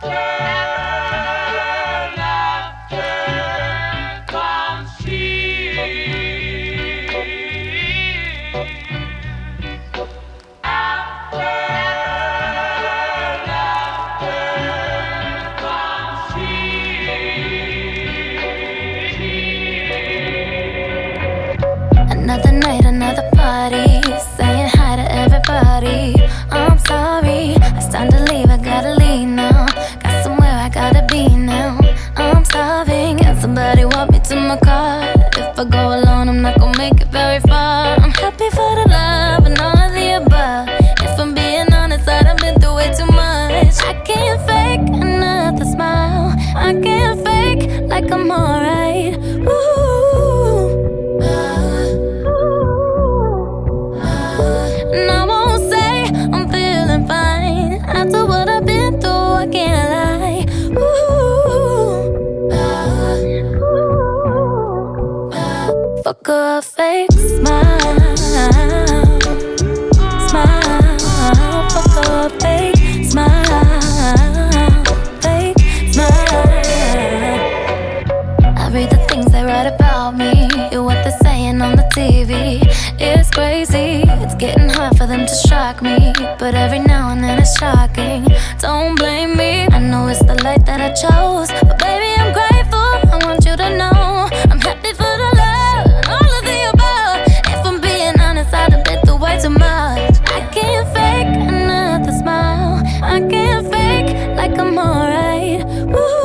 Another night, another party, saying hi to everybody. I'm sorry, it's time to leave, I gotta leave now. Got somewhere I gotta be now. I'm starving, can somebody walk me to my car? If I go alone, I'm not gonna make it very far. I'm happy for the love and all of the above. If I'm being honest, I've been through way too much. I can't fake another smile, I can't fake like I'm alright. And I won't say I'm feeling fine. After what I've been through, I can't lie. Fuck a fake smile, smile. Fuck a fake smile, fake smile. I read the things they write about me, hear what they're saying on the TV. It's crazy, it's getting hard for them to shock me, but every now and then it's shocking. Don't blame me, I know it's the light that I chose, but baby I'm grateful, I want you to know I'm happy for the love and all of the above. If I'm being honest, I've been through way too much. I can't fake another smile, I can't fake like I'm alright.